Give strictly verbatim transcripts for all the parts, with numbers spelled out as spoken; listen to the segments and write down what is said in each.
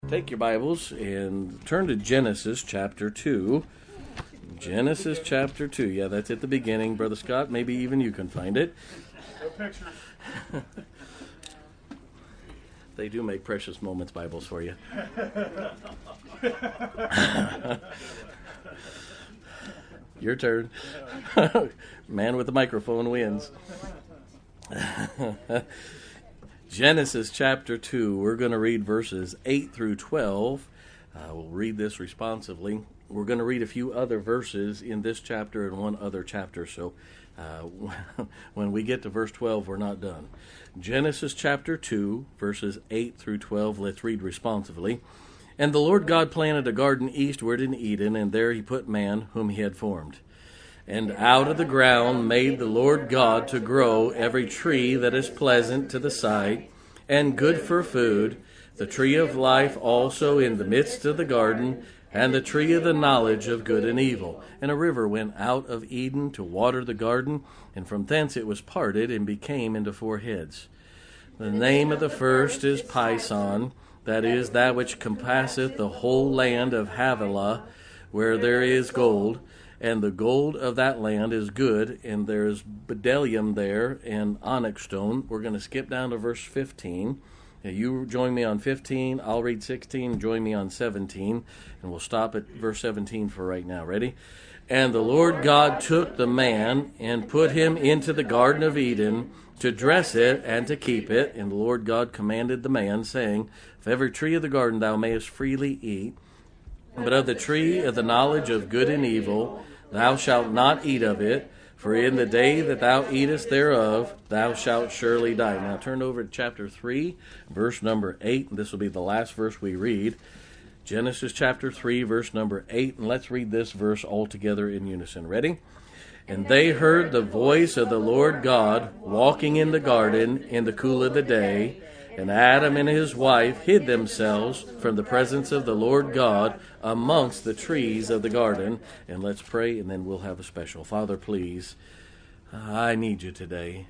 Take your Bibles and turn to Genesis chapter two. Genesis chapter two. Yeah, that's at the beginning, Brother Scott. Maybe even you can find it. No pictures. They do make Precious Moments Bibles for you. Your turn. Man with the microphone wins. Genesis chapter two. We're going to read verses eight through twelve. Uh, we'll read this responsively. We're going to read a few other verses in this chapter and one other chapter. So uh, when we get to verse twelve, we're not done. Genesis chapter two, verses eight through twelve. Let's read responsively. And the Lord God planted a garden eastward in Eden, and there he put man whom he had formed. And out of the ground made the Lord God to grow every tree that is pleasant to the sight, and good for food, the tree of life also in the midst of the garden, and the tree of the knowledge of good and evil. And a river went out of Eden to water the garden, and from thence it was parted, and became into four heads. The name of the first is Pison, that is, that which compasseth the whole land of Havilah, where there is gold. And the gold of that land is good, and there is bdellium there and onyx stone. We're going to skip down to verse fifteen. Now you join me on fifteen. I'll read sixteen. Join me on seventeen. And we'll stop at verse seventeen for right now. Ready? And the Lord God took the man and put him into the Garden of Eden to dress it and to keep it. And the Lord God commanded the man, saying, of every tree of the garden thou mayest freely eat, but of the tree of the knowledge of good and evil thou shalt not eat of it, for in the day that thou eatest thereof thou shalt surely die. Now turn over to chapter three, verse number eight, and this will be the last verse we read. Genesis chapter three, verse number eight, and let's read this verse all together in unison. Ready? And they heard the voice of the Lord God walking in the garden in the cool of the day, and Adam and his wife hid themselves from the presence of the Lord God amongst the trees of the garden. And let's pray, and then we'll have a special. Father, please, I need you today.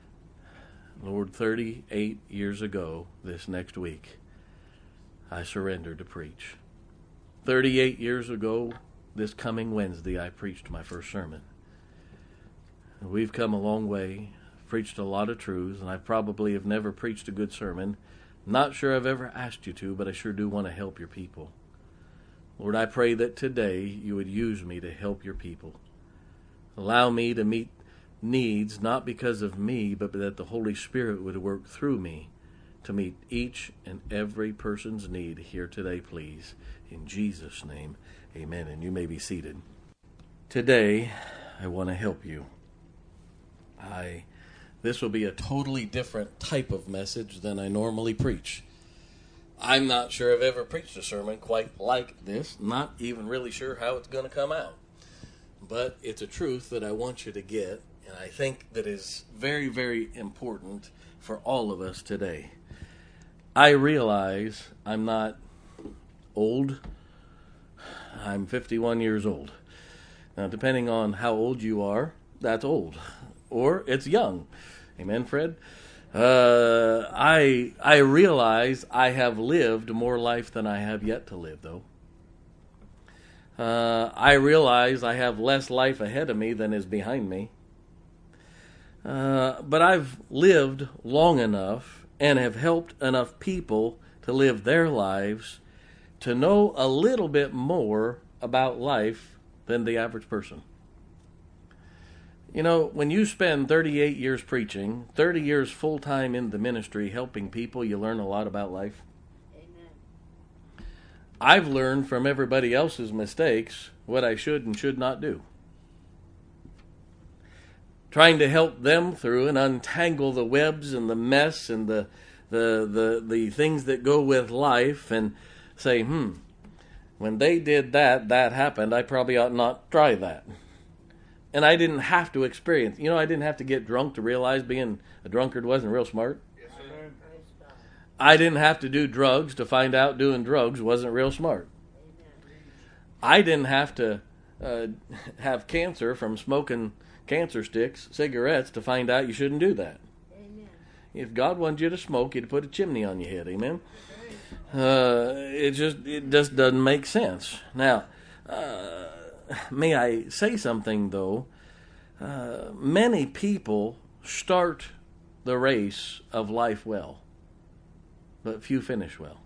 Lord, thirty-eight years ago, this next week, I surrendered to preach. thirty-eight years ago, this coming Wednesday, I preached my first sermon. We've come a long way. Preached a lot of truths, and I probably have never preached a good sermon. Not sure I've ever asked you to, but I sure do want to help your people. Lord, I pray that today you would use me to help your people. Allow me to meet needs, not because of me, but that the Holy Spirit would work through me to meet each and every person's need here today, please. In Jesus' name, amen. And you may be seated. Today, I want to help you. I... This will be a totally different type of message than I normally preach. I'm not sure I've ever preached a sermon quite like this. Not even really sure how it's going to come out. But it's a truth that I want you to get, and I think that is very, very important for all of us today. I realize I'm not old. I'm fifty-one years old. Now, depending on how old you are, that's old. Or it's young. Amen, Fred? Uh, I I realize I have lived more life than I have yet to live, though. Uh, I realize I have less life ahead of me than is behind me. Uh, but I've lived long enough and have helped enough people to live their lives to know a little bit more about life than the average person. You know, when you spend thirty-eight years preaching, thirty years full-time in the ministry helping people, you learn a lot about life. Amen. I've learned from everybody else's mistakes what I should and should not do. Trying to help them through and untangle the webs and the mess and the the the, the things that go with life and say, hmm, when they did that, that happened, I probably ought not try that. And I didn't have to experience, you know, I didn't have to get drunk to realize being a drunkard wasn't real smart. Yes, sir. I didn't have to do drugs to find out doing drugs wasn't real smart. I didn't have to uh, have cancer from smoking cancer sticks, cigarettes, to find out you shouldn't do that. Amen. If God wanted you to smoke, he'd put a chimney on your head. Amen. Uh, it just it just doesn't make sense. Now, uh, may I say something though? Uh, many people start the race of life well, but few finish well.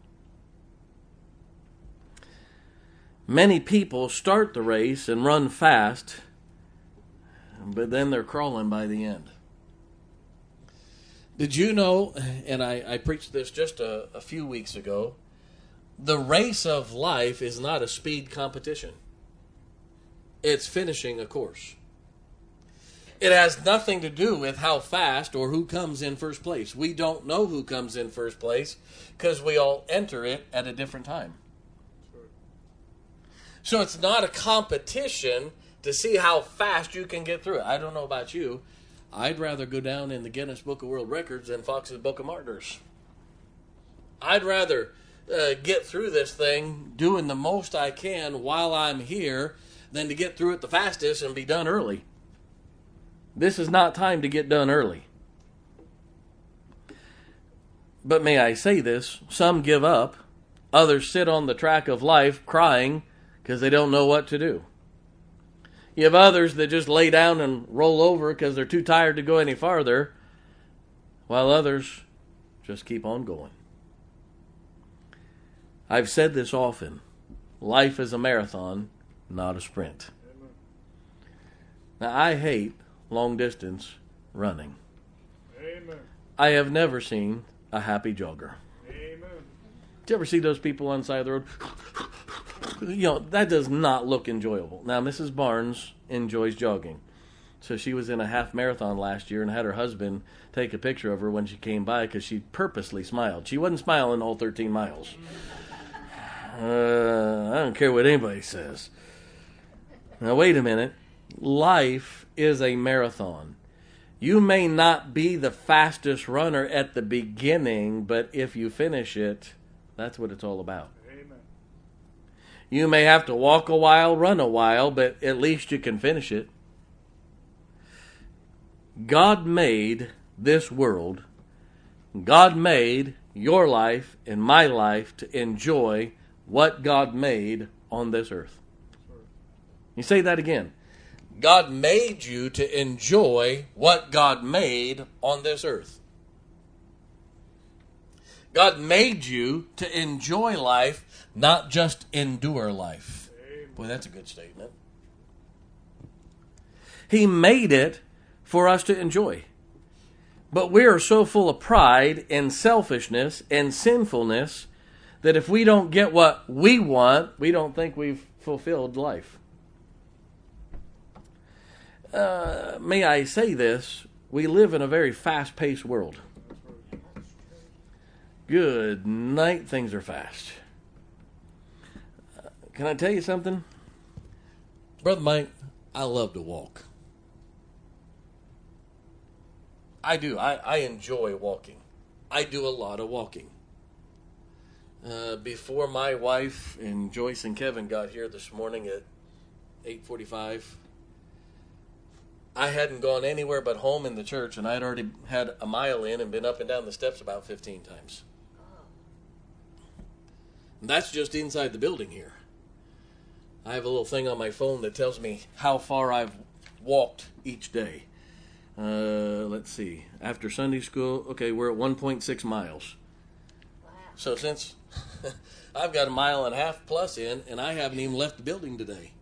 Many people start the race and run fast, but then they're crawling by the end. Did you know, and I, I preached this just a, a few weeks ago, the race of life is not a speed competition. It's finishing a course. It has nothing to do with how fast or who comes in first place. We don't know who comes in first place because we all enter it at a different time. So it's not a competition to see how fast you can get through it. I don't know about you. I'd rather go down in the Guinness Book of World Records than Fox's Book of Martyrs. I'd rather uh, get through this thing doing the most I can while I'm here than to get through it the fastest and be done early. This is not time to get done early. But may I say this, some give up, others sit on the track of life crying because they don't know what to do. You have others that just lay down and roll over because they're too tired to go any farther, while others just keep on going. I've said this often. Life is a marathon, not a sprint. Amen. Now, I hate long-distance running. Amen. I have never seen a happy jogger. Amen. Did you ever see those people on the side of the road? You know, that does not look enjoyable. Now, Missus Barnes enjoys jogging. So she was in a half marathon last year and had her husband take a picture of her when she came by because she purposely smiled. She wasn't smiling all thirteen miles. Uh, I don't care what anybody says. Now, wait a minute. Life is a marathon. You may not be the fastest runner at the beginning, but if you finish it, that's what it's all about. You may have to walk a while, run a while, but at least you can finish it. God made this world. God made your life and my life to enjoy what God made on this earth. You say that again. God made you to enjoy what God made on this earth. God made you to enjoy life, not just endure life. Boy, that's a good statement. He made it for us to enjoy. But we are so full of pride and selfishness and sinfulness that if we don't get what we want, we don't think we've fulfilled life. Uh, may I say this? We live in a very fast-paced world. Good night, things are fast. Uh, can I tell you something? Brother Mike, I love to walk. I do. I, I enjoy walking. I do a lot of walking. Uh, before my wife and Joyce and Kevin got here this morning at eight forty-five, I hadn't gone anywhere but home in the church, and I had already had a mile in and been up and down the steps about fifteen times. And that's just inside the building here. I have a little thing on my phone that tells me how far I've walked each day. Uh, let's see. After Sunday school, okay, we're at one point six miles. Wow. So since I've got a mile and a half plus in, and I haven't even left the building today.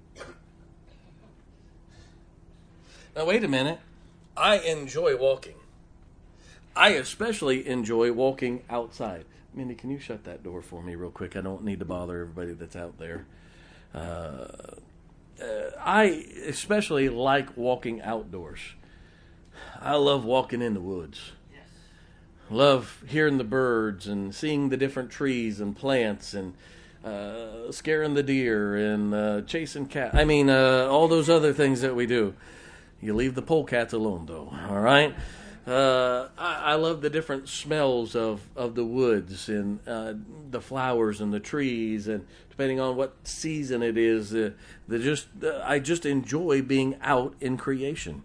Now, wait a minute. I enjoy walking. I especially enjoy walking outside. Mindy, can you shut that door for me real quick? I don't need to bother everybody that's out there. Uh, uh, I especially like walking outdoors. I love walking in the woods. Yes. Love hearing the birds and seeing the different trees and plants and uh, scaring the deer and uh, chasing cats. I mean, uh, all those other things that we do. You leave the polecats alone, though, all right? Uh, I, I love the different smells of, of the woods and uh, the flowers and the trees, and depending on what season it is, uh, the just uh, I just enjoy being out in creation.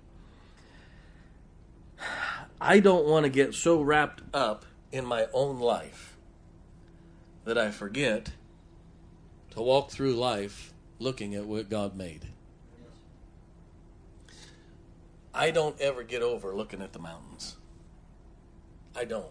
I don't want to get so wrapped up in my own life that I forget to walk through life looking at what God made. I don't ever get over looking at the mountains. I don't.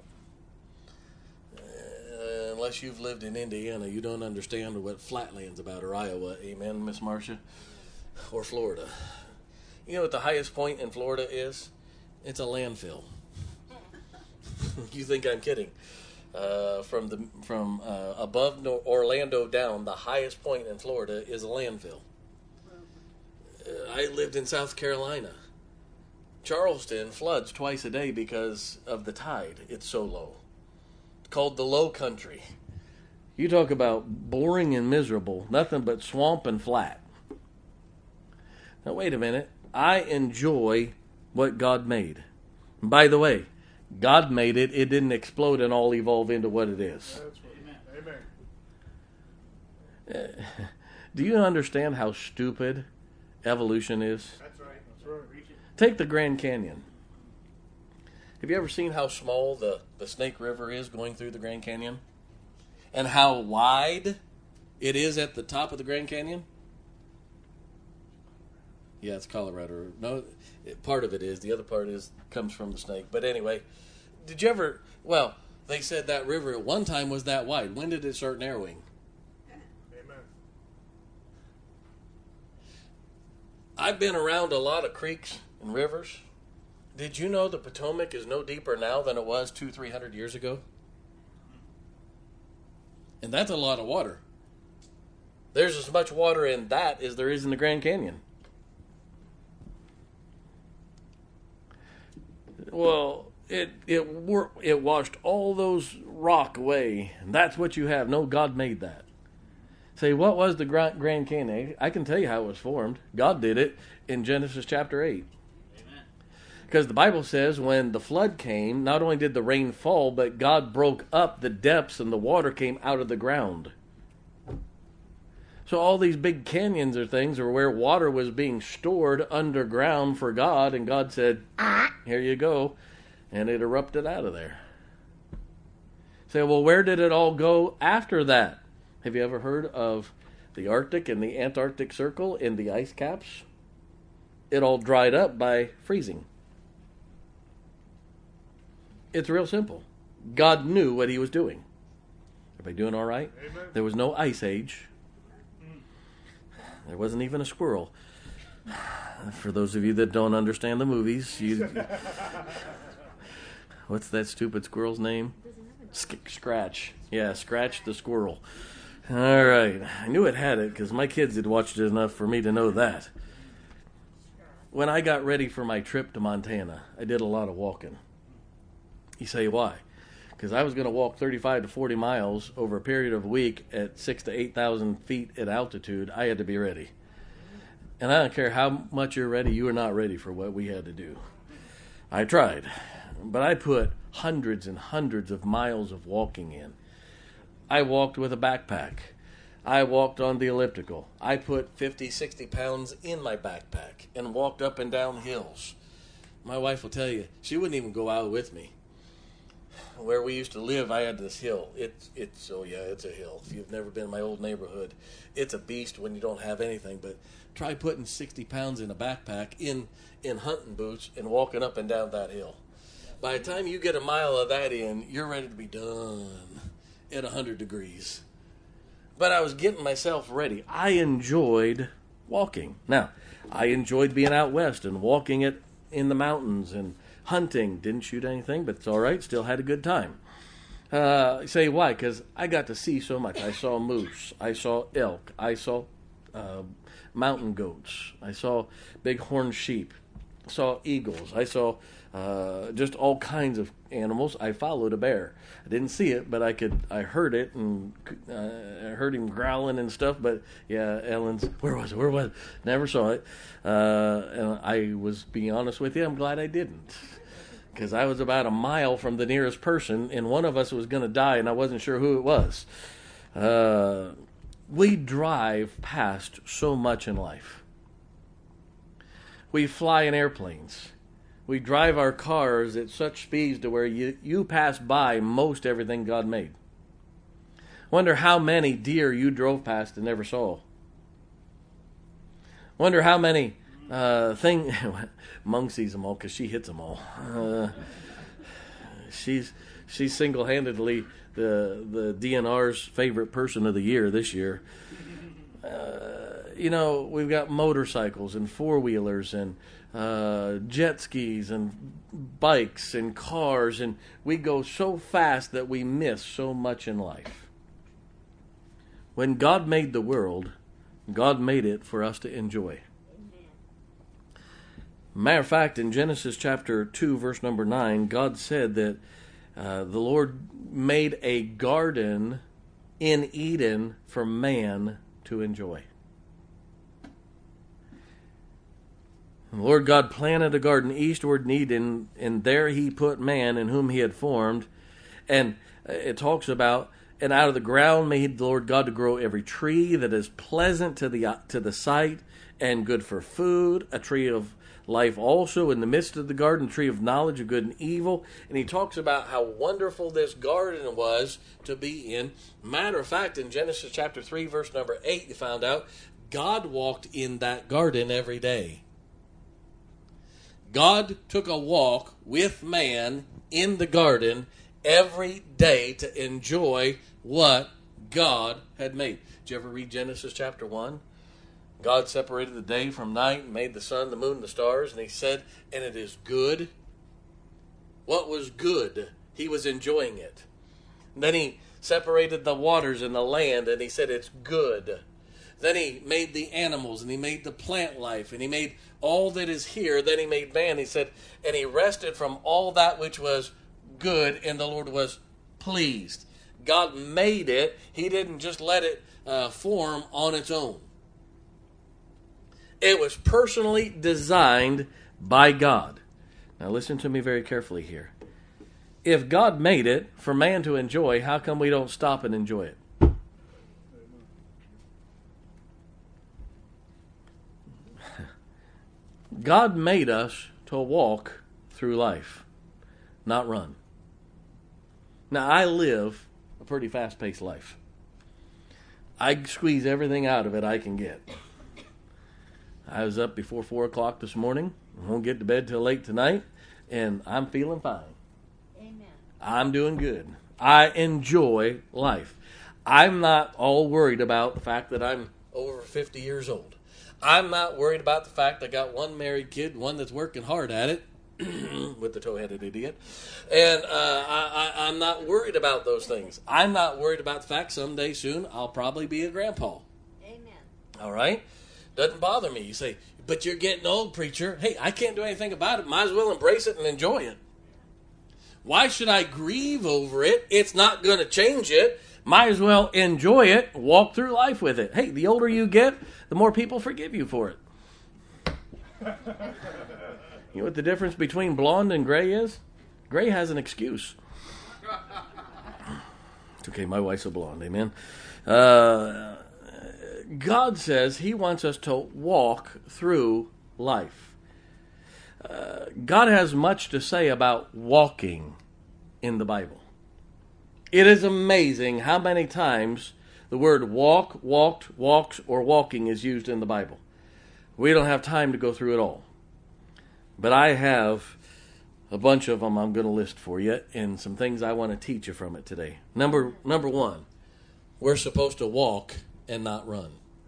Uh, unless you've lived in Indiana, you don't understand what flatland's about, or Iowa. Amen, Miss Marcia? Or Florida. You know what the highest point in Florida is? It's a landfill. You think I'm kidding? Uh, from the from uh, above Orlando down, the highest point in Florida is a landfill. Uh, I lived in South Carolina. Charleston floods twice a day because of the tide. It's so low. It's called the Low Country. You talk about boring and miserable, nothing but swamp and flat. Now wait a minute. I enjoy what God made. And by the way, God made it. It didn't explode and all evolve into what it is. Amen. Uh, do you understand how stupid evolution is? That's right. That's right. Take the Grand Canyon. Have you ever seen how small the, the Snake River is going through the Grand Canyon? And how wide it is at the top of the Grand Canyon? Yeah, it's Colorado. No, it, part of it is. The other part is comes from the snake. But anyway, did you ever... Well, they said that river at one time was that wide. When did it start narrowing? Amen. I've been around a lot of creeks and rivers. Did you know the Potomac is no deeper now than it was two, three hundred years ago? And that's a lot of water. There's as much water in that as there is in the Grand Canyon. Well, it it it washed all those rock away, and that's what you have. No, God made that. Say, what was the Grand Canyon? I can tell you how it was formed. God did it in Genesis chapter eight. Amen. Because the Bible says when the flood came, not only did the rain fall, but God broke up the depths and the water came out of the ground. So all these big canyons or things are where water was being stored underground for God, and God said, here you go, and it erupted out of there. Say, well, where did it all go after that? Have you ever heard of the Arctic and the Antarctic Circle in the ice caps? It all dried up by freezing. It's real simple. God knew what he was doing. Everybody doing all right? Amen. There was no ice age. There wasn't even a squirrel. For those of you that don't understand the movies, you, what's that stupid squirrel's name? Sk- Scratch. Yeah, Scratch the squirrel. All right. I knew it had it because my kids had watched it enough for me to know that. When I got ready for my trip to Montana, I did a lot of walking. You say why? Because I was going to walk thirty-five to forty miles over a period of a week at six to eight thousand feet at altitude. I had to be ready. And I don't care how much you're ready, you are not ready for what we had to do. I tried. But I put hundreds and hundreds of miles of walking in. I walked with a backpack. I walked on the elliptical. I put fifty, sixty pounds in my backpack and walked up and down hills. My wife will tell you, she wouldn't even go out with me. Where we used to live, I had this hill. It's, it's, oh yeah, it's a hill. If you've never been in my old neighborhood, it's a beast when you don't have anything. But try putting sixty pounds in a backpack in, in hunting boots and walking up and down that hill. By the time you get a mile of that in, you're ready to be done at one hundred degrees. But I was getting myself ready. I enjoyed walking. Now, I enjoyed being out west and walking it in the mountains and hunting. Didn't shoot anything, but it's all right. Still had a good time. Uh, say why? Because I got to see so much. I saw moose. I saw elk. I saw uh, mountain goats. I saw big horned sheep. I saw eagles. I saw uh, just all kinds of animals. I followed a bear. I didn't see it, but I could. I heard it, and uh, I heard him growling and stuff. But yeah, Ellen's. Where was it? Where was it? Never saw it. Uh, and I was being honest with you. I'm glad I didn't, because I was about a mile from the nearest person, and one of us was going to die, and I wasn't sure who it was. Uh, we drive past so much in life. We fly in airplanes. We drive our cars at such speeds to where you, you pass by most everything God made. Wonder how many deer you drove past and never saw. Wonder how many uh, thing. Mung sees them all because she hits them all. Uh, she's she's single-handedly the the D N R's favorite person of the year this year. Uh, you know, we've got motorcycles and four-wheelers and uh, jet skis and bikes and cars, and we go so fast that we miss so much in life. When God made the world, God made it for us to enjoy. Matter of fact, in Genesis chapter two, verse number nine, God said that uh, the Lord made a garden in Eden for man to enjoy. The Lord God planted a garden eastward in Eden, and there he put man in whom he had formed. And it talks about, and out of the ground made the Lord God to grow every tree that is pleasant to the to the sight and good for food, a tree of life also in the midst of the garden, tree of knowledge of good and evil. And he talks about how wonderful this garden was to be in. Matter of fact, in Genesis chapter three, verse number eight, you found out God walked in that garden every day. God took a walk with man in the garden every day to enjoy what God had made. Did you ever read Genesis chapter one? God separated the day from night and made the sun, the moon, and the stars, and he said, and it is good. What was good? He was enjoying it. And then he separated the waters and the land, and he said it's good. Then he made the animals, and he made the plant life, and he made all that is here. Then he made man, he said, and he rested from all that which was good, and the Lord was pleased. God made it. He didn't just let it uh, form on its own. It was personally designed by God. Now listen to me very carefully here. If God made it for man to enjoy, how come we don't stop and enjoy it? God made us to walk through life, not run. Now, I live a pretty fast-paced life. I squeeze everything out of it I can get. I was up before four o'clock this morning. I won't get to bed till late tonight, and I'm feeling fine. Amen. I'm doing good. I enjoy life. I'm not all worried about the fact that I'm over fifty years old. I'm not worried about the fact I got one married kid, one that's working hard at it, with the toe-headed idiot. And uh, I, I, I'm not worried about those things. I'm not worried about the fact someday soon I'll probably be a grandpa. Amen. All right? Doesn't bother me. You say, but you're getting old, preacher. Hey, I can't do anything about it. Might as well embrace it and enjoy it. Why should I grieve over it? It's not going to change it. Might as well enjoy it, walk through life with it. Hey, the older you get, the more people forgive you for it. You know what the difference between blonde and gray is? Gray has an excuse. It's okay, my wife's a blonde, amen. Uh, God says he wants us to walk through life. Uh, God has much to say about walking in the Bible. It is amazing how many times the word walk, walked, walks, or walking is used in the Bible. We don't have time to go through it all. But I have a bunch of them I'm going to list for you and some things I want to teach you from it today. Number number one, we're supposed to walk and not run.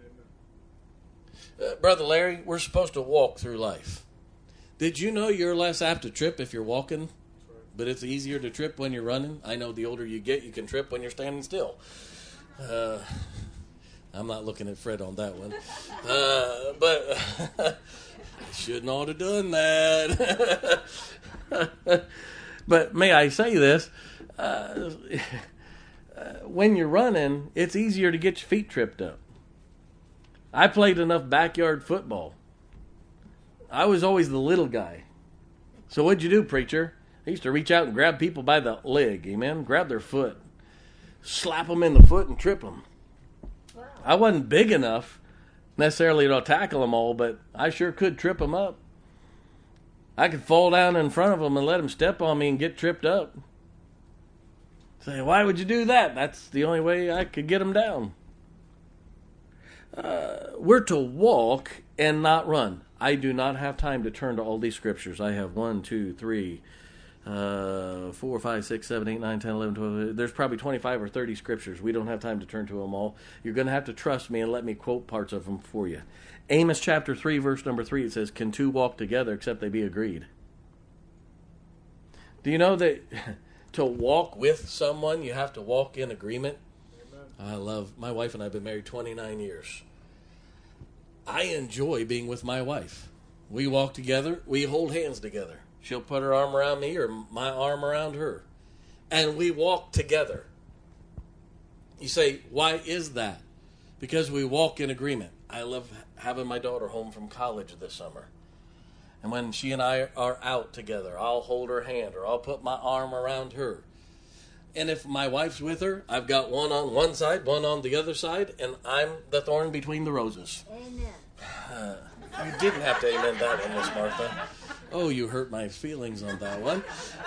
Uh, Brother Larry, we're supposed to walk through life. Did you know you're less apt to trip if you're walking? But it's easier to trip when you're running. I know the older you get, you can trip when you're standing still. Uh, I'm not looking at Fred on that one. Uh, but I shouldn't ought to have done that. But may I say this? Uh, when you're running, it's easier to get your feet tripped up. I played enough backyard football. I was always the little guy. So what'd you do, preacher? I used to reach out and grab people by the leg, amen? Grab their foot. Slap them in the foot and trip them. Wow. I wasn't big enough necessarily to tackle them all, but I sure could trip them up. I could fall down in front of them and let them step on me and get tripped up. Say, why would you do that? That's the only way I could get them down. Uh, we're to walk and not run. I do not have time to turn to all these scriptures. I have one, two, three, uh, four, five, six, seven, eight, nine, ten, eleven, twelve. There's probably twenty-five or thirty scriptures. We don't have time to turn to them all. You're going to have to trust me and let me quote parts of them for you. Amos chapter three, verse number three, it says, can two walk together except they be agreed? Do you know that to walk with someone, you have to walk in agreement? Amen. I love, my wife and I have been married twenty-nine years. I enjoy being with my wife. We walk together, we hold hands together. She'll put her arm around me or my arm around her. And we walk together. You say, why is that? Because we walk in agreement. I love having my daughter home from college this summer. And when she and I are out together, I'll hold her hand or I'll put my arm around her. And if my wife's with her, I've got one on one side, one on the other side, and I'm the thorn between the roses. Amen. Uh, you didn't have to amen that one, Miss Martha. Oh, you hurt my feelings on that one.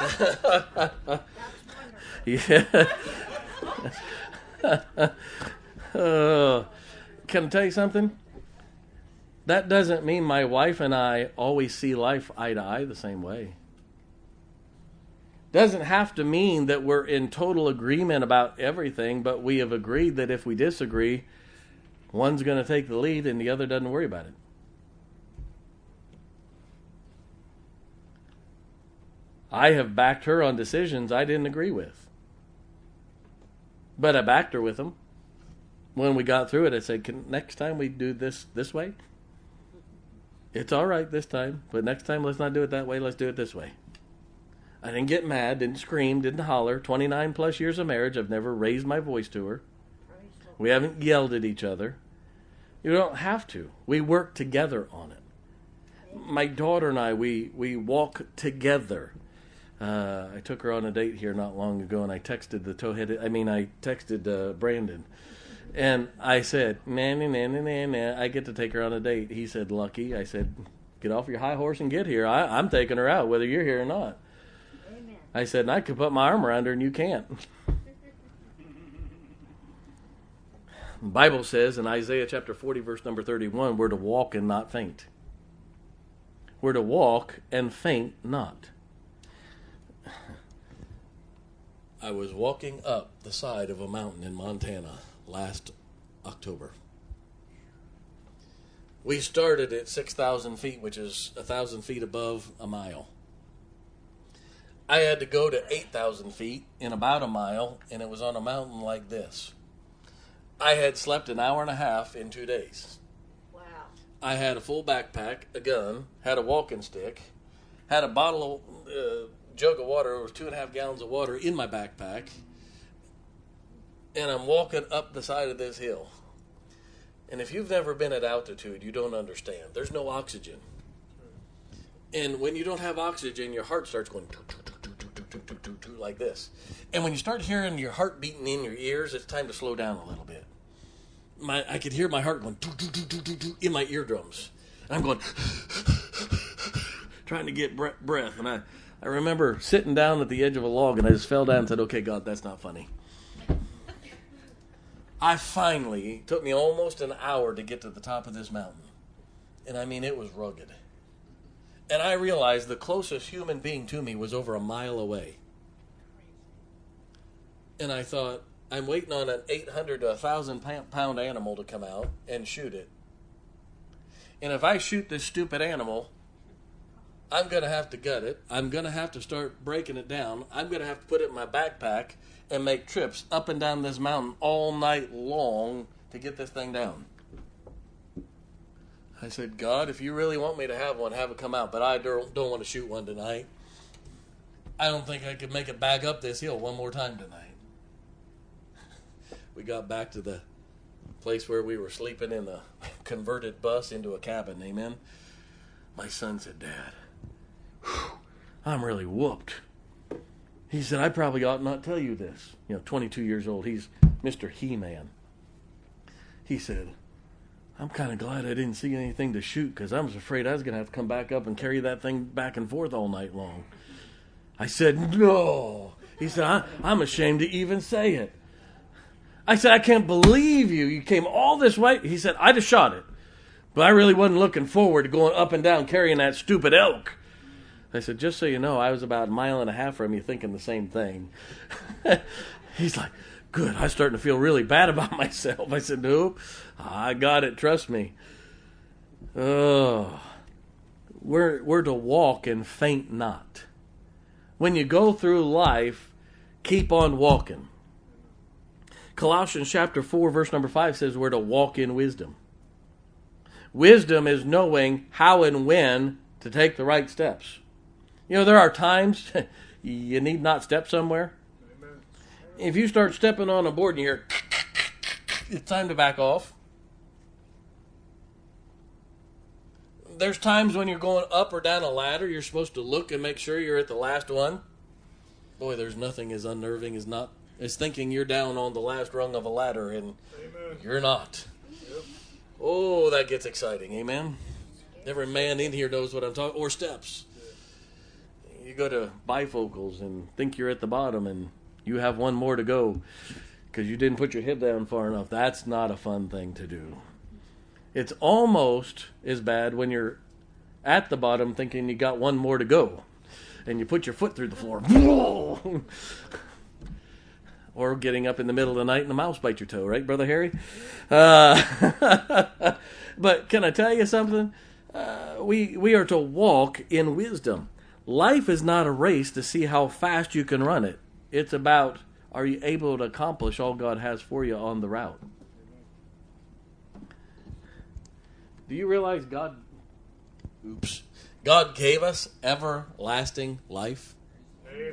Yeah. uh, can I tell you something? That doesn't mean my wife and I always see life eye to eye the same way. Doesn't have to mean that we're in total agreement about everything, but we have agreed that if we disagree, one's going to take the lead and the other doesn't worry about it. I have backed her on decisions I didn't agree with. But I backed her with them. When we got through it, I said, Can, next time we do this this way? It's all right this time, but next time let's not do it that way, let's do it this way. I didn't get mad, didn't scream, didn't holler. twenty-nine plus years of marriage, I've never raised my voice to her. We haven't yelled at each other. You don't have to. We work together on it. My daughter and I, we, we walk together. Uh, I took her on a date here not long ago, and I texted the towhead. I mean, I texted uh, Brandon, and I said, "Nah, nah, nah, nah, nah, nah. I get to take her on a date." He said, "Lucky." I said, "Get off your high horse and get here. I, I'm taking her out, whether you're here or not." Amen. I said, and I could put my arm around her, and you can't. The Bible says in Isaiah chapter forty, verse number thirty-one, we're to walk and not faint. We're to walk and faint not. I was walking up the side of a mountain in Montana last October. We started at six thousand feet, which is one thousand feet above a mile. I had to go to eight thousand feet in about a mile, and it was on a mountain like this. I had slept an hour and a half in two days. Wow. I had a full backpack, a gun, had a walking stick, had a bottle of uh, jug of water, it was two and a half gallons of water in my backpack, and I'm walking up the side of this hill. And if you've never been at altitude, you don't understand. There's no oxygen. And when you don't have oxygen, your heart starts going like this. And when you start hearing your heart beating in your ears, it's time to slow down a little bit. My, I could hear my heart going in my eardrums. And I'm going, trying to get breath. And I, I remember sitting down at the edge of a log, and I just fell down and said, okay, God, that's not funny. I finally, it took me almost an hour to get to the top of this mountain. And I mean, it was rugged. And I realized the closest human being to me was over a mile away. And I thought, I'm waiting on an eight hundred to one thousand pound animal to come out and shoot it. And if I shoot this stupid animal, I'm going to have to gut it. I'm going to have to start breaking it down. I'm going to have to put it in my backpack and make trips up and down this mountain all night long to get this thing down. I said, God, if you really want me to have one, have it come out. But I don't, don't want to shoot one tonight. I don't think I could make it back up this hill one more time tonight. We got back to the place where we were sleeping in the converted bus into a cabin. Amen. My son said, Dad, whew, I'm really whooped. He said, I probably ought not tell you this. You know, twenty-two years old. He's Mister He-Man. He said, I'm kind of glad I didn't see anything to shoot because I was afraid I was going to have to come back up and carry that thing back and forth all night long. I said, no, He said, I, I'm ashamed to even say it. I said, I can't believe you. You came all this way. He said, I just shot it. But I really wasn't looking forward to going up and down carrying that stupid elk. I said, just so you know, I was about a mile and a half from you thinking the same thing. He's like, good. I was starting to feel really bad about myself. I said, nope, I got it. Trust me. Oh, we're, we're to walk and faint not. When you go through life, keep on walking. Colossians chapter four, verse number five says we're to walk in wisdom. Wisdom is knowing how and when to take the right steps. You know, there are times you need not step somewhere. Amen. If you start stepping on a board and you hear, it's time to back off. There's times when you're going up or down a ladder, you're supposed to look and make sure you're at the last one. Boy, there's nothing as unnerving as not as thinking you're down on the last rung of a ladder and Amen. You're not. Yep. Oh, that gets exciting. Amen. Every man in here knows what I'm talking. Or steps. You go to bifocals and think you're at the bottom and you have one more to go because you didn't put your head down far enough. That's not a fun thing to do. It's almost as bad when you're at the bottom thinking you got one more to go and you put your foot through the floor. Or getting up in the middle of the night and the mouse bites your toe, right, Brother Harry? Uh, but can I tell you something? Uh, we, we are to walk in wisdom. Life is not a race to see how fast you can run it. It's about, are you able to accomplish all God has for you on the route? Do you realize God, oops, God gave us everlasting life? Amen.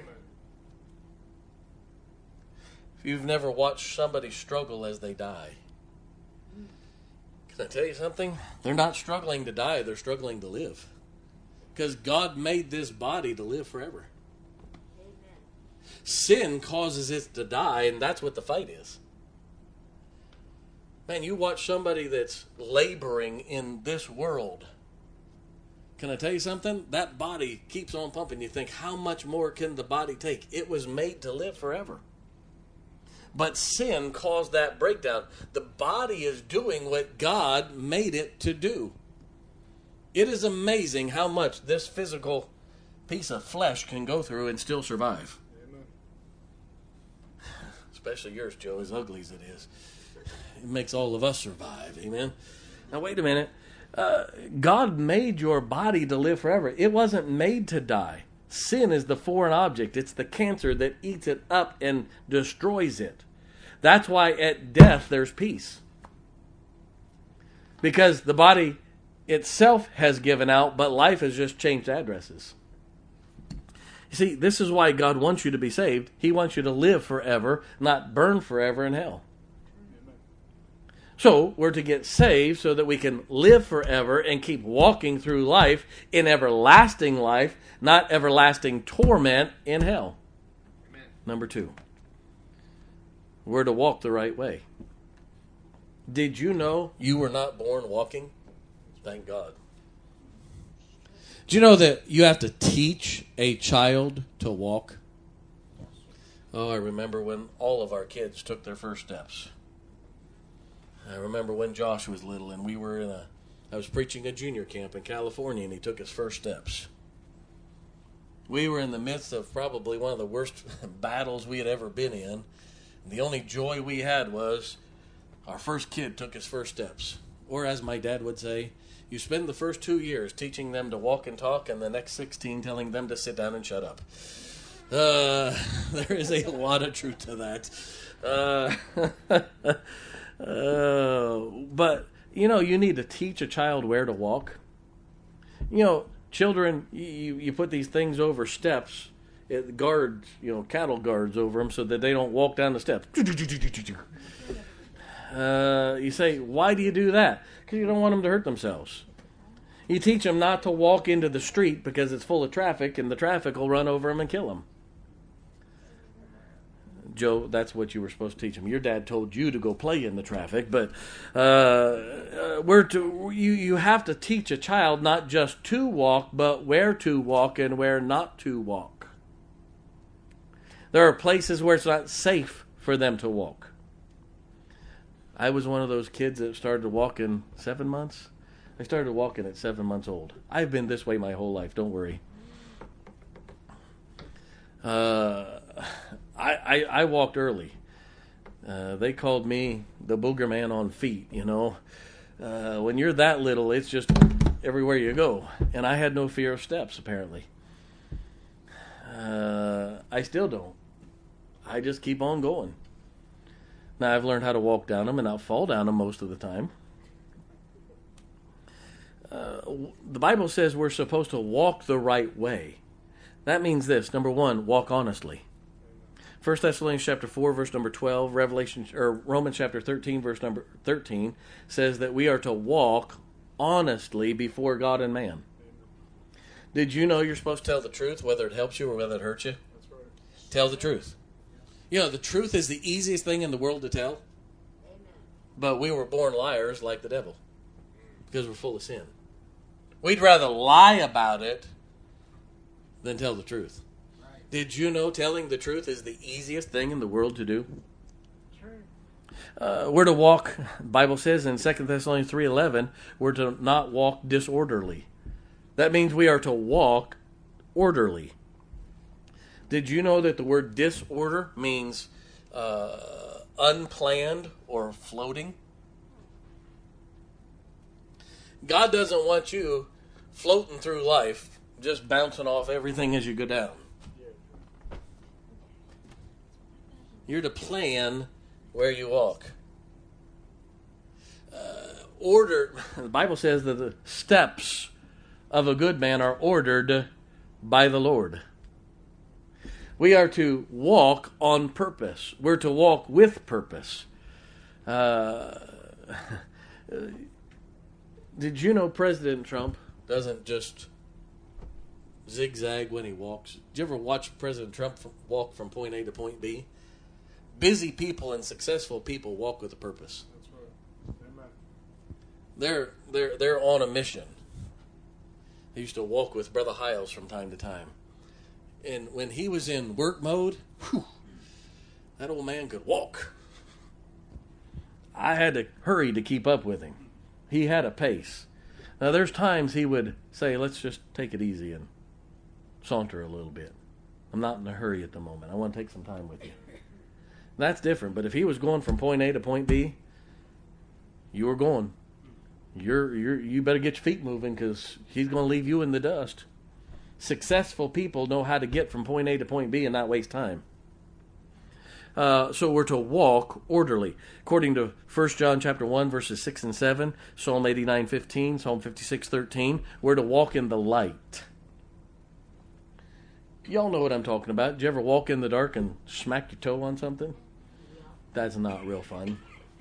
If you've never watched somebody struggle as they die, can I tell you something? They're not struggling to die, they're struggling to live. Because God made this body to live forever. Amen. Sin causes it to die, and that's what the fight is. Man, you watch somebody that's laboring in this world. Can I tell you something? That body keeps on pumping. You think, how much more can the body take? It was made to live forever. But sin caused that breakdown. The body is doing what God made it to do. It is amazing how much this physical piece of flesh can go through and still survive. Amen. Especially yours, Joe, as ugly as it is. It makes all of us survive. Amen. Now, wait a minute. Uh, God made your body to live forever. It wasn't made to die. Sin is the foreign object. It's the cancer that eats it up and destroys it. That's why at death there's peace. Because the body itself has given out, but life has just changed addresses. You see, this is why God wants you to be saved. He wants you to live forever, not burn forever in hell. So, we're to get saved so that we can live forever and keep walking through life in everlasting life, not everlasting torment in hell. Amen. Number two, we're to walk the right way. Did you know you were not born walking? Thank God. Do you know that you have to teach a child to walk? Oh, I remember when all of our kids took their first steps. I remember when Josh was little and we were in a, I was preaching a junior camp in California and he took his first steps. We were in the midst of probably one of the worst battles we had ever been in. And the only joy we had was our first kid took his first steps. Or as my dad would say, you spend the first two years teaching them to walk and talk and the next sixteen telling them to sit down and shut up. Uh, there is a lot of truth to that. Uh, Uh, but, you know, you need to teach a child where to walk. You know, children, you, you put these things over steps, it guards, you know, cattle guards over them so that they don't walk down the steps. Uh, you say, why do you do that? Because you don't want them to hurt themselves. You teach them not to walk into the street because it's full of traffic and the traffic will run over them and kill them. Joe, that's what you were supposed to teach him. Your dad told you to go play in the traffic, but uh, uh, we're to you. You have to teach a child not just to walk, but where to walk and where not to walk. There are places where it's not safe for them to walk. I was one of those kids that started walking seven months. I started walking at seven months old. I've been this way my whole life. Don't worry. Uh, I, I I walked early. Uh, they called me the booger man on feet. You know, uh, when you're that little, it's just everywhere you go. And I had no fear of steps. Apparently, uh, I still don't. I just keep on going. Now, I've learned how to walk down them and not fall down them most of the time. Uh, the Bible says we're supposed to walk the right way. That means this. Number one, walk honestly. First Thessalonians chapter four, verse number twelve, Revelation or Romans chapter thirteen, verse number thirteen says that we are to walk honestly before God and man. Did you know you're supposed to tell the truth, whether it helps you or whether it hurts you? That's right. Tell the truth. You know, the truth is the easiest thing in the world to tell. Amen. But we were born liars like the devil because we're full of sin. We'd rather lie about it than tell the truth. Right. Did you know telling the truth is the easiest thing in the world to do? True. Uh, we're to walk, the Bible says in Second Thessalonians three eleven, we're to not walk disorderly. That means we are to walk orderly. Did you know that the word disorder means uh, unplanned or floating? God doesn't want you floating through life, just bouncing off everything as you go down. You're to plan where you walk. Uh, order. The Bible says that the steps of a good man are ordered by the Lord. We are to walk on purpose. We're to walk with purpose. Uh, did you know President Trump doesn't just zigzag when he walks? Did you ever watch President Trump walk from point A to point B? Busy people and successful people walk with a purpose. That's right. Amen. They're they're they're on a mission. I used to walk with Brother Hiles from time to time. And when he was in work mode, whew, that old man could walk. I had to hurry to keep up with him. He had a pace. Now, there's times he would say, let's just take it easy and saunter a little bit. I'm not in a hurry at the moment. I want to take some time with you. That's different. But if he was going from point A to point B, you were going. You're, you're, you better get your feet moving because he's going to leave you in the dust. Successful people know how to get from point A to point B and not waste time. Uh, so we're to walk orderly. According to First John chapter one, verses six and seven, Psalm eighty-nine fifteen, Psalm fifty-six thirteen, we're to walk in the light. Y'all know what I'm talking about. Did you ever walk in the dark and smack your toe on something? That's not real fun.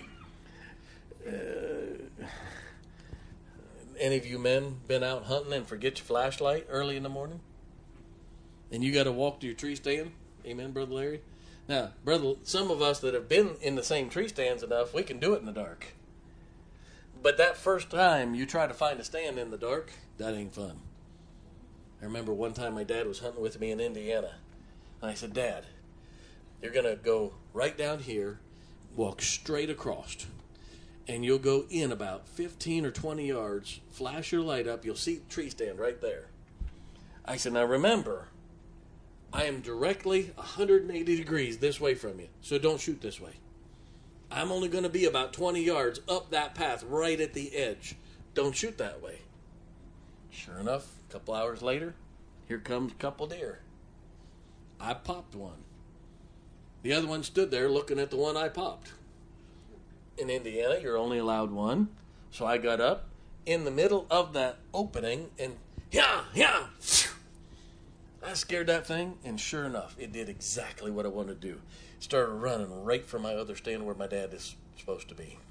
Uh, any of you men been out hunting and forget your flashlight early in the morning? And you got to walk to your tree stand? Amen, Brother Larry? Now, brother, some of us that have been in the same tree stands enough, we can do it in the dark. But that first time you try to find a stand in the dark, that ain't fun. I remember one time my dad was hunting with me in Indiana. And I said, Dad, you're going to go right down here, walk straight across, and you'll go in about fifteen or twenty yards, flash your light up, you'll see the tree stand right there. I said, now remember, I am directly one hundred eighty degrees this way from you, so don't shoot this way. I'm only going to be about twenty yards up that path right at the edge. Don't shoot that way. Sure enough, a couple hours later, here comes a couple deer. I popped one. The other one stood there looking at the one I popped. In Indiana, you're only allowed one. So I got up in the middle of that opening and yeah, yeah. I scared that thing, and sure enough, it did exactly what I wanted to do. It started running right for my other stand where my dad is supposed to be.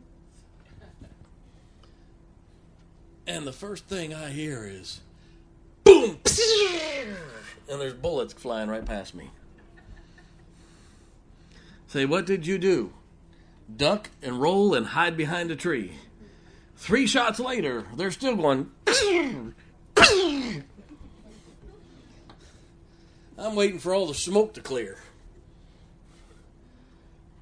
And the first thing I hear is boom, and there's bullets flying right past me. Say, what did you do? Duck and roll and hide behind a tree. Three shots later, they're still going. I'm waiting for all the smoke to clear.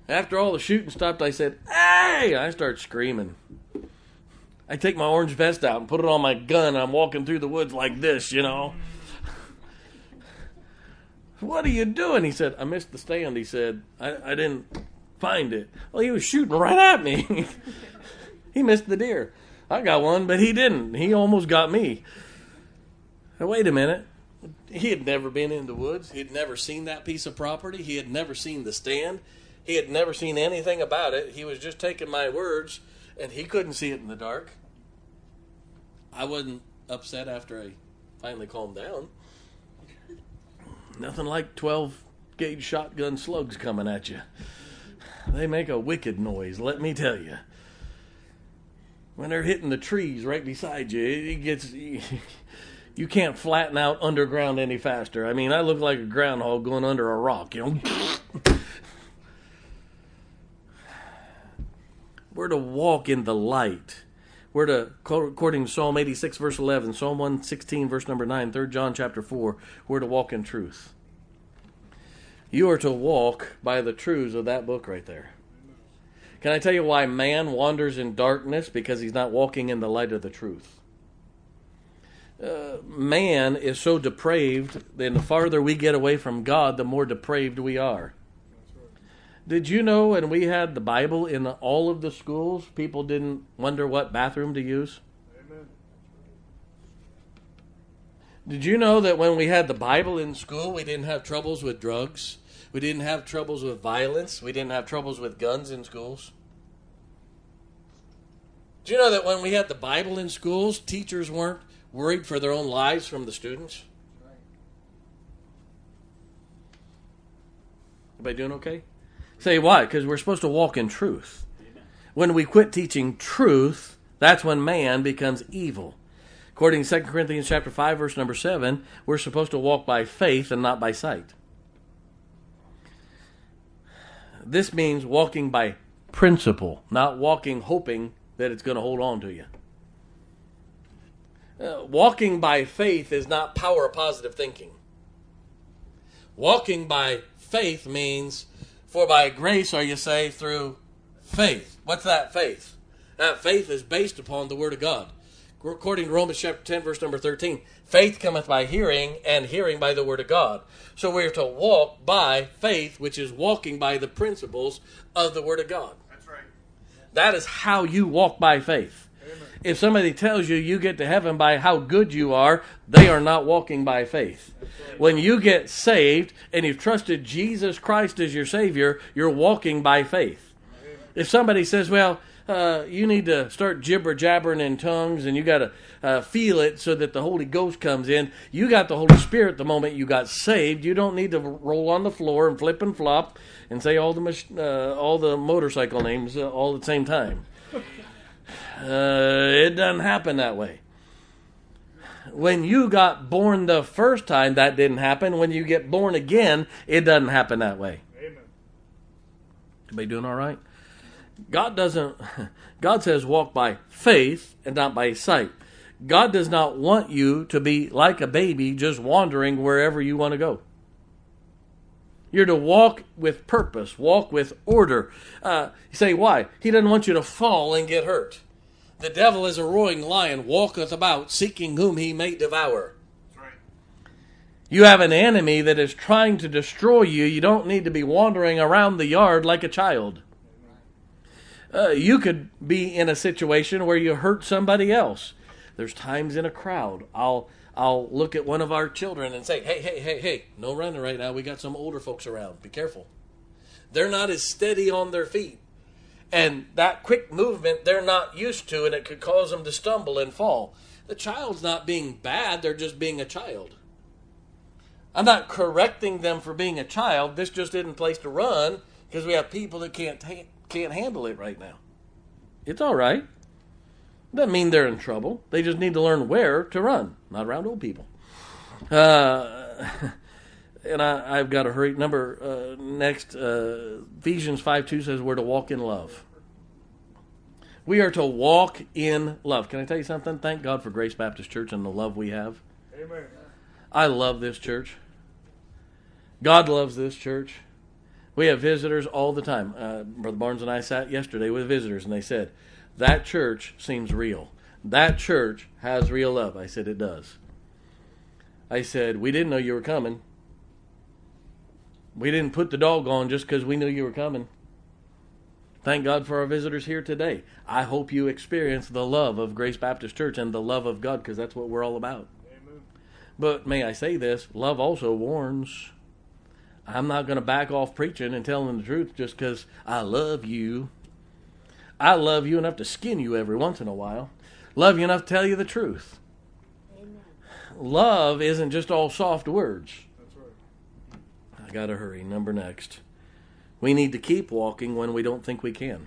After all the shooting stopped, I said, "Hey!" I start screaming. I take my orange vest out and put it on my gun, and I'm walking through the woods like this, you know. "What are you doing?" He said, "I missed the stand." He said, I, I didn't find it. Well, he was shooting right at me. He missed the deer. I got one, but he didn't. He almost got me. Now, wait a minute. He had never been in the woods. He had never seen that piece of property. He had never seen the stand. He had never seen anything about it. He was just taking my words, and he couldn't see it in the dark. I wasn't upset after I finally calmed down. Nothing like twelve gauge shotgun slugs coming at you. They make a wicked noise, let me tell you. When they're hitting the trees right beside you, it gets... You can't flatten out underground any faster. I mean, I look like a groundhog going under a rock, you know. We're to walk in the light. We're to, according to Psalm eighty-six, verse eleven, Psalm one sixteen, verse number nine, Third John chapter four, we're to walk in truth. You are to walk by the truths of that book right there. Can I tell you why man wanders in darkness? Because he's not walking in the light of the truth. Uh, man is so depraved that the farther we get away from God, the more depraved we are. Did you know when we had the Bible in all of the schools, people didn't wonder what bathroom to use? Amen. Did you know that when we had the Bible in school, we didn't have troubles with drugs? We didn't have troubles with violence? We didn't have troubles with guns in schools? Do you know that when we had the Bible in schools, teachers weren't worried for their own lives from the students? Everybody doing okay? Say why? Because we're supposed to walk in truth. Amen. When we quit teaching truth, that's when man becomes evil. According to Second Corinthians chapter five, verse number seven, we're supposed to walk by faith and not by sight. This means walking by principle, not walking hoping that it's going to hold on to you. Uh, walking by faith is not power of positive thinking. Walking by faith means, for by grace are you saved through faith. What's that faith? That faith is based upon the Word of God. According to Romans chapter ten, verse number thirteen, faith cometh by hearing, and hearing by the Word of God. So we're to walk by faith, which is walking by the principles of the Word of God. That's right. That is how you walk by faith. Amen. If somebody tells you you get to heaven by how good you are, they are not walking by faith. Right. When you get saved and you've trusted Jesus Christ as your Savior, you're walking by faith. Amen. If somebody says, well, uh, you need to start jibber-jabbering in tongues and you got to uh, feel it so that the Holy Ghost comes in, you got the Holy Spirit the moment you got saved. You don't need to roll on the floor and flip and flop and say all the mach- uh, all the motorcycle names uh, all at the same time. Uh, it doesn't happen that way. When you got born the first time, that didn't happen. When you get born again, it doesn't happen that way. Amen. Everybody doing all right? God doesn't, God says walk by faith and not by sight. God does not want you to be like a baby just wandering wherever you want to go. You're to walk with purpose, walk with order. Uh, you say, why? He doesn't want you to fall and get hurt. The devil is a roaring lion, walketh about, seeking whom he may devour. That's right. You have an enemy that is trying to destroy you. You don't need to be wandering around the yard like a child. Uh, you could be in a situation where you hurt somebody else. There's times in a crowd, I'll I'll look at one of our children and say, hey, hey, hey, hey, no running right now. We got some older folks around. Be careful. They're not as steady on their feet. And that quick movement they're not used to, and it could cause them to stumble and fall. The child's not being bad. They're just being a child. I'm not correcting them for being a child. This just isn't a place to run because we have people that can't ta- can't handle it right now. It's all right. Doesn't mean they're in trouble. They just need to learn where to run, not around old people. Uh, and I, I've got to hurry. Number uh, next, uh, Ephesians five two says we're to walk in love. We are to walk in love. Can I tell you something? Thank God for Grace Baptist Church and the love we have. Amen. I love this church. God loves this church. We have visitors all the time. Uh, Brother Barnes and I sat yesterday with visitors, and they said, that church seems real. That church has real love. I said, it does. I said, we didn't know you were coming. We didn't put the dog on just because we knew you were coming. Thank God for our visitors here today. I hope you experience the love of Grace Baptist Church and the love of God, because that's what we're all about. Amen. But may I say this, love also warns. I'm not going to back off preaching and telling the truth just because I love you. I love you enough to skin you every once in a while. Love you enough to tell you the truth. Amen. Love isn't just all soft words. That's right. I got to hurry. Number next. We need to keep walking when we don't think we can.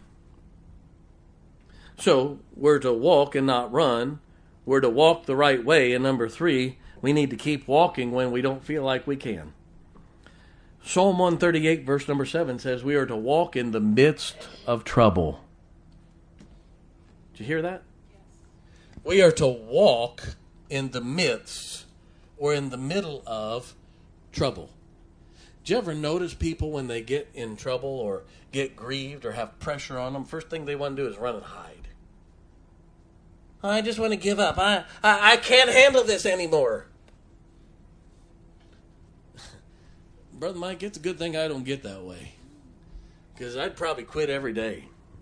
So, we're to walk and not run. We're to walk the right way. And number three, we need to keep walking when we don't feel like we can. Psalm one thirty-eight, verse number seven says, we are to walk in the midst of trouble. Did you hear that? Yes. We are to walk in the midst or in the middle of trouble. Do you ever notice people when they get in trouble or get grieved or have pressure on them, first thing they want to do is run and hide? I just want to give up. I, I, I can't handle this anymore. Brother Mike, it's a good thing I don't get that way, because I'd probably quit every day.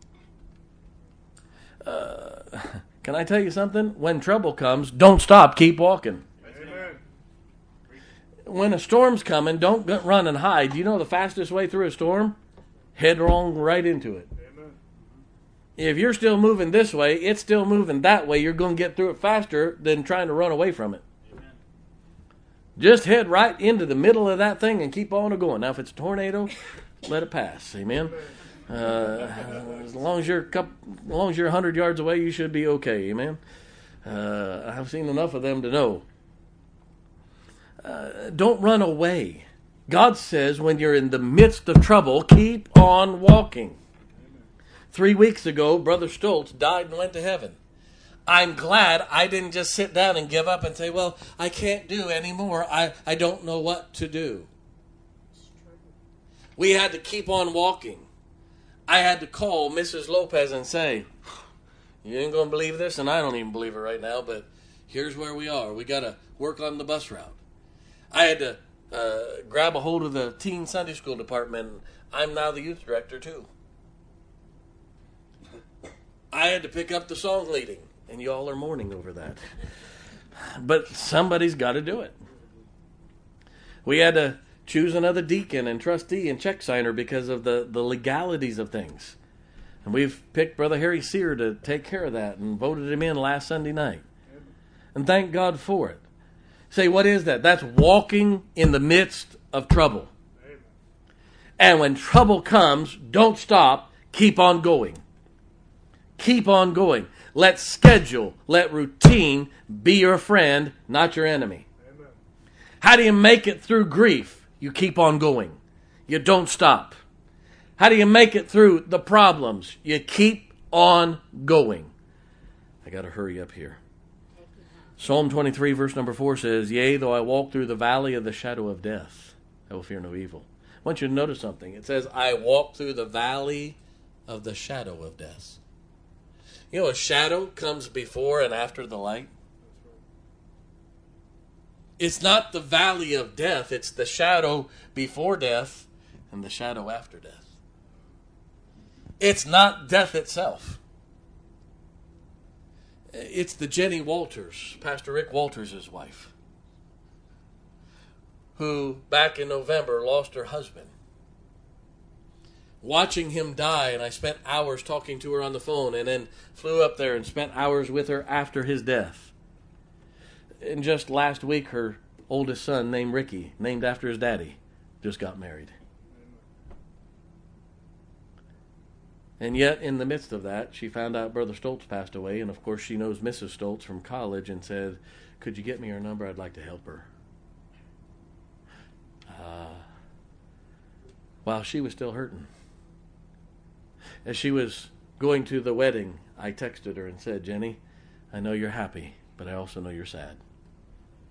Uh, can I tell you something? When trouble comes, don't stop. Keep walking. Amen. When a storm's coming, don't go- run and hide. Do you know the fastest way through a storm? Headlong right into it. Amen. If you're still moving this way, it's still moving that way. You're going to get through it faster than trying to run away from it. Amen. Just head right into the middle of that thing and keep on going. Now, if it's a tornado, let it pass. Amen. Uh, as long as you're a couple, as long as you're a hundred yards away, you should be okay. Amen. Uh, I've seen enough of them to know. Uh, don't run away. God says when you're in the midst of trouble, keep on walking. Three weeks ago, Brother Stoltz died and went to heaven. I'm glad I didn't just sit down and give up and say, well, I can't do anymore. I, I don't know what to do. We had to keep on walking. I had to call Missus Lopez and say, you ain't going to believe this, and I don't even believe it right now, but here's where we are. We got to work on the bus route. I had to uh, grab a hold of the teen Sunday school department. I'm now the youth director, too. I had to pick up the song leading, and you all are mourning over that. But somebody's got to do it. We had to choose another deacon and trustee and check signer because of the, the legalities of things. And we've picked Brother Harry Sear to take care of that and voted him in last Sunday night. And thank God for it. Say, what is that? That's walking in the midst of trouble. Amen. And when trouble comes, don't stop. Keep on going. Keep on going. Let schedule, let routine be your friend, not your enemy. Amen. How do you make it through grief? You keep on going. You don't stop. How do you make it through the problems? You keep on going. I got to hurry up here. Psalm twenty-three, verse number four says, yea, though I walk through the valley of the shadow of death, I will fear no evil. I want you to notice something. It says, I walk through the valley of the shadow of death. You know, a shadow comes before and after the light. It's not the valley of death. It's the shadow before death and the shadow after death. It's not death itself. It's the Jenny Walters, Pastor Rick Walters' wife, who back in November lost her husband. Watching him die, and I spent hours talking to her on the phone and then flew up there and spent hours with her after his death. And just last week, her oldest son, named Ricky, named after his daddy, just got married. And yet, in the midst of that, she found out Brother Stoltz passed away, and of course she knows Missus Stoltz from college and said, could you get me her number? I'd like to help her. Uh, while she was still hurting. As she was going to the wedding, I texted her and said, Jenny, I know you're happy, but I also know you're sad.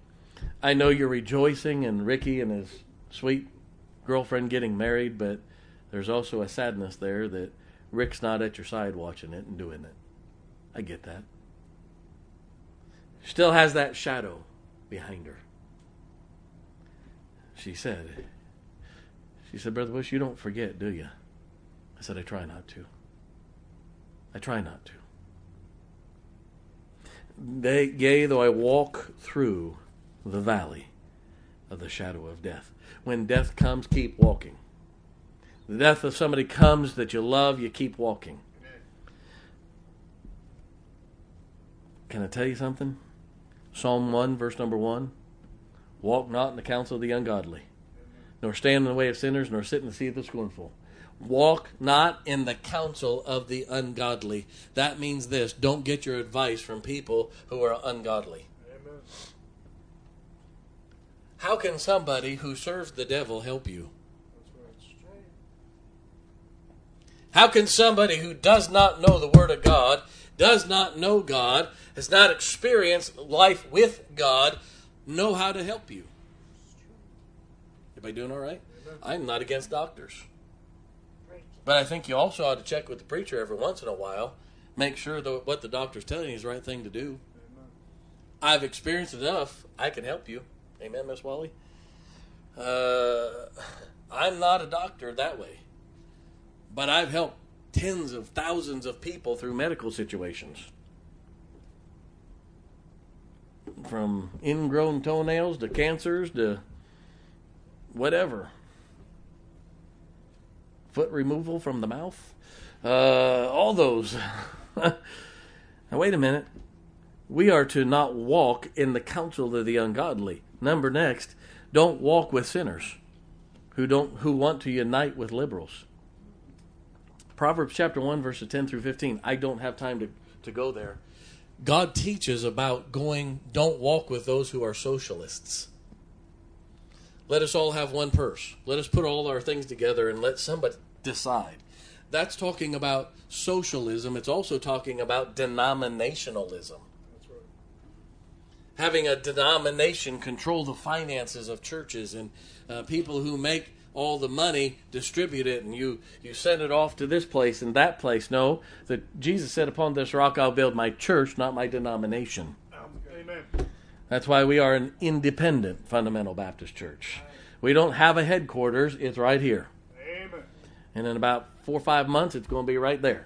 I know you're rejoicing in Ricky and his sweet girlfriend getting married, but there's also a sadness there that Rick's not at your side watching it and doing it. I get that. Still has that shadow behind her. She said, she said, Brother Bush, you don't forget, do you? I said, I try not to. I try not to. They, yea, though I walk through the valley of the shadow of death. When death comes, keep walking. The death of somebody comes that you love, you keep walking. Can I tell you something? Psalm one, verse number one. Walk not in the counsel of the ungodly, nor stand in the way of sinners, nor sit in the seat of the scornful. Walk not in the counsel of the ungodly. That means this: don't get your advice from people who are ungodly. Amen. How can somebody who serves the devil help you? That's right. How can somebody who does not know the Word of God, does not know God, has not experienced life with God, know how to help you? Everybody doing all right? Amen. I'm not against doctors. But I think you also ought to check with the preacher every once in a while. Make sure that what the doctor's telling you is the right thing to do. Amen. I've experienced enough. I can help you. Amen, Miss Wally? Uh, I'm not a doctor that way. But I've helped tens of thousands of people through medical situations. From ingrown toenails to cancers to whatever. Foot removal from the mouth. Uh, all those. Now wait a minute. We are to not walk in the counsel of the ungodly. Number next, don't walk with sinners who don't who want to unite with liberals. Proverbs chapter one, verses ten through fifteen. I don't have time to, to go there. God teaches about going, don't walk with those who are socialists. Let us all have one purse. Let us put all our things together and let somebody decide. That's talking about socialism. It's also talking about denominationalism. That's right. Having a denomination control the finances of churches, and uh, people who make all the money distribute it, and you, you send it off to this place and that place. No, that Jesus said, upon this rock I'll build my church, not my denomination. Amen. That's why we are an independent fundamental Baptist church. We don't have a headquarters. It's right here. Amen. And in about four or five months, it's going to be right there.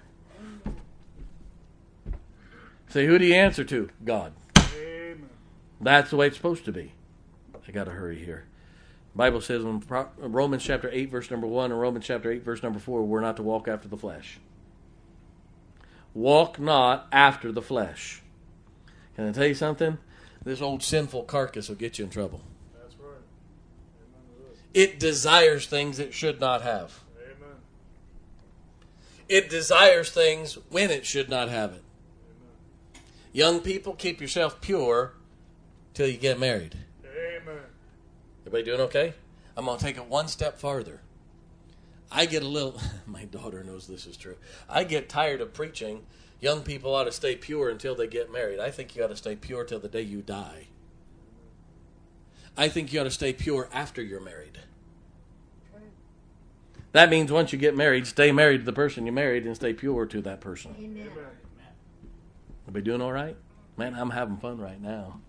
Say, who do you answer to? God. Amen. That's the way it's supposed to be. I got to hurry here. The Bible says in Romans chapter eight, verse number one, and Romans chapter eight, verse number four, we're not to walk after the flesh. Walk not after the flesh. Can I tell you something? This old sinful carcass will get you in trouble. That's right. Amen. It desires things it should not have. Amen. It desires things when it should not have it. Amen. Young people, keep yourself pure till you get married. Amen. Everybody doing okay? I'm going to take it one step farther. I get a little, my daughter knows this is true. I get tired of preaching. Young people ought to stay pure until they get married. I think you ought to stay pure till the day you die. I think you ought to stay pure after you're married. That means once you get married, stay married to the person you married and stay pure to that person. Amen. Everybody doing all right? Man, I'm having fun right now.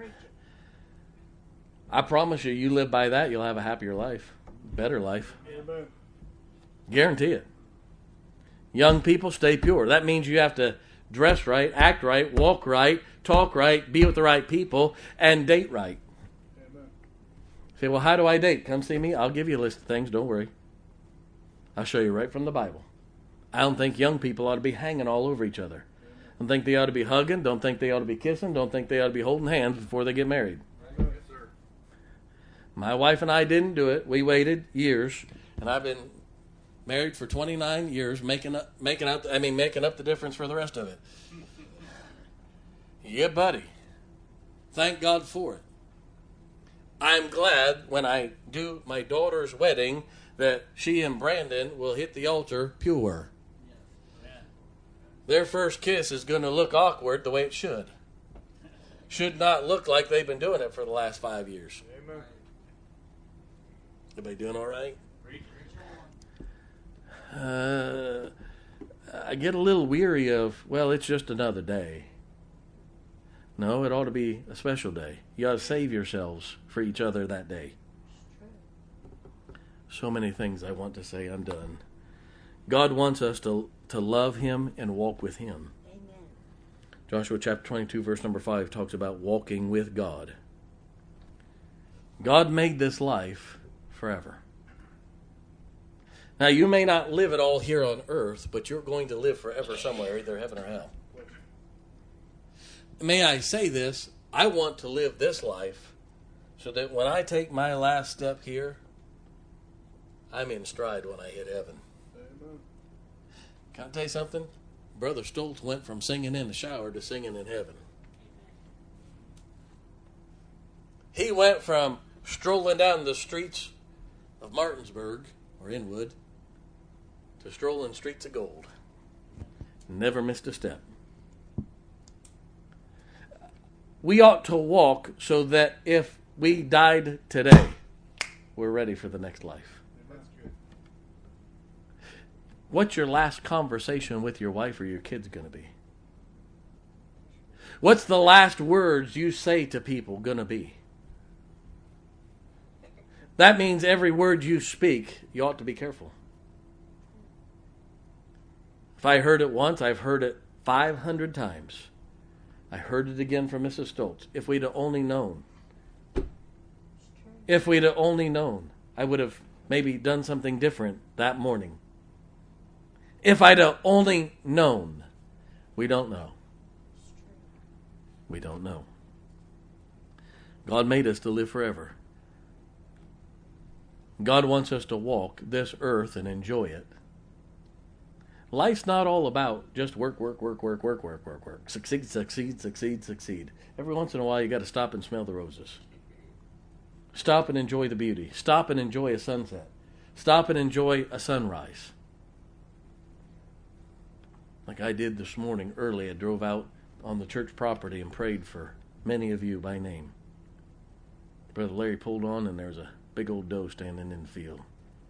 I promise you, you live by that, you'll have a happier life. Better life. Amen. Guarantee it. Young people, stay pure. That means you have to dress right, act right, walk right, talk right, be with the right people, and date right. Amen. Say, well, how do I date? Come see me. I'll give you a list of things. Don't worry. I'll show you right from the Bible. I don't think young people ought to be hanging all over each other. Don't think they ought to be hugging. Don't think they ought to be kissing. Don't think they ought to be holding hands before they get married. Yes, sir. My wife and I didn't do it. We waited years, and I've been married for twenty-nine years, making up, making out. I mean, making up the difference for the rest of it. Yeah, buddy. Thank God for it. I'm glad when I do my daughter's wedding that she and Brandon will hit the altar pure. Their first kiss is going to look awkward the way it should. Should not look like they've been doing it for the last five years. Amen. Everybody doing all right? uh, I get a little weary of, well, it's just another day. No, it ought to be a special day. You ought to save yourselves for each other that day. So many things I want to say. I'm done. God wants us to, to love Him and walk with Him. Amen. Joshua chapter twenty-two, verse number five talks about walking with God. God made this life forever. Now, you may not live it all here on earth, but you're going to live forever somewhere, either heaven or hell. May I say this? I want to live this life so that when I take my last step here, I'm in stride when I hit heaven. Amen. Can I tell you something? Brother Stoltz went from singing in the shower to singing in heaven. He went from strolling down the streets of Martinsburg or Inwood to strolling streets of gold. Never missed a step. We ought to walk so that if we died today, we're ready for the next life. That's good. What's your last conversation with your wife or your kids going to be? What's the last words you say to people going to be? That means every word you speak, you ought to be careful. If I heard it once, I've heard it five hundred times. I heard it again from Missus Stoltz. If we'd have only known. If we'd have only known, I would have maybe done something different that morning. If I'd have only known. We don't know. We don't know. God made us to live forever. God wants us to walk this earth and enjoy it. Life's not all about just work, work, work, work, work, work, work, work. Succeed, succeed, succeed, succeed. Every once in a while you got to stop and smell the roses. Stop and enjoy the beauty. Stop and enjoy a sunset. Stop and enjoy a sunrise. Like I did this morning early. I drove out on the church property and prayed for many of you by name. Brother Larry pulled on and there was a big old doe standing in the field.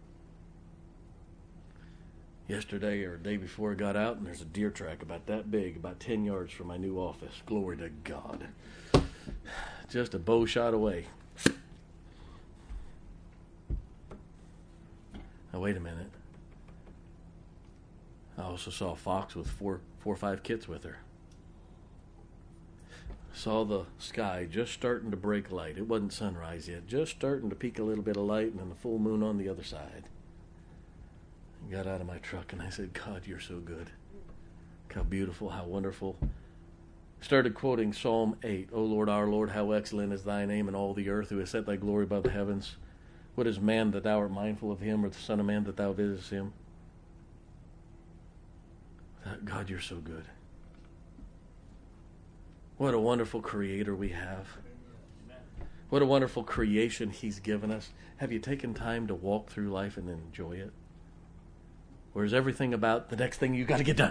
Yesterday or the day before I got out, and there's a deer track about that big, about ten yards from my new office. Glory to God. Just a bow shot away. Now, wait a minute. I also saw a fox with four, four or five kits with her. Saw the sky just starting to break light. It wasn't sunrise yet. Just starting to peek a little bit of light, and then the full moon on the other side. Got out of my truck and I said, God, you're so good. How beautiful, how wonderful. Started quoting Psalm eight. O Lord, our Lord, how excellent is thy name in all the earth, who has set thy glory above the heavens. What is man that thou art mindful of him, or the son of man that thou visitest him? God, you're so good. What a wonderful creator we have. What a wonderful creation he's given us. Have you taken time to walk through life and enjoy it? Or is everything about the next thing you got to get done?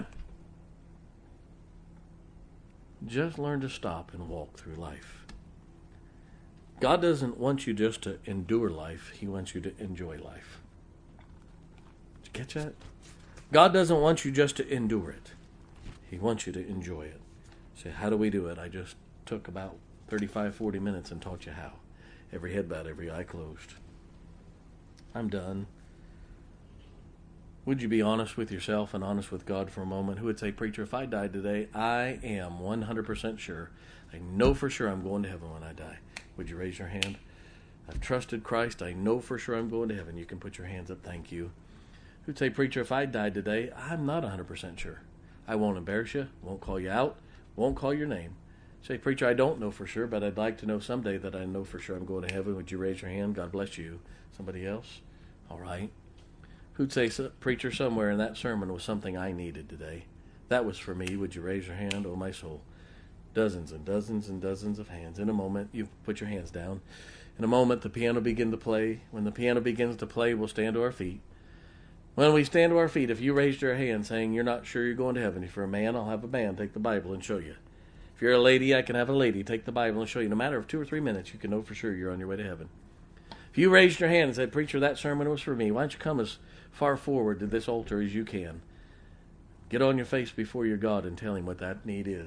Just learn to stop and walk through life. God doesn't want you just to endure life. He wants you to enjoy life. Did you catch that? God doesn't want you just to endure it. He wants you to enjoy it. Say, how do we do it? I just took about thirty-five, forty minutes and taught you how. Every head bowed, every eye closed. I'm done. Would you be honest with yourself and honest with God for a moment? Who would say, preacher, if I died today, I am one hundred percent sure. I know for sure I'm going to heaven when I die. Would you raise your hand? I've trusted Christ. I know for sure I'm going to heaven. You can put your hands up. Thank you. Who'd say, preacher, if I died today, I'm not one hundred percent sure. I won't embarrass you. Won't call you out. Won't call your name. Say, preacher, I don't know for sure, but I'd like to know someday that I know for sure I'm going to heaven. Would you raise your hand? God bless you. Somebody else? All right. Who'd say, preacher, somewhere in that sermon was something I needed today? That was for me. Would you raise your hand? Oh, my soul. Dozens and dozens and dozens of hands. In a moment, you put your hands down. In a moment, the piano begins to play. When the piano begins to play, we'll stand to our feet. When we stand to our feet, if you raised your hand saying you're not sure you're going to heaven, if you're a man, I'll have a man take the Bible and show you. If you're a lady, I can have a lady take the Bible and show you. No matter of two or three minutes, you can know for sure you're on your way to heaven. If If you raised your hand and said, "Preacher, that sermon was for me," why don't you come as far forward to this altar as you can? Get on your face before your God and tell Him what that need is.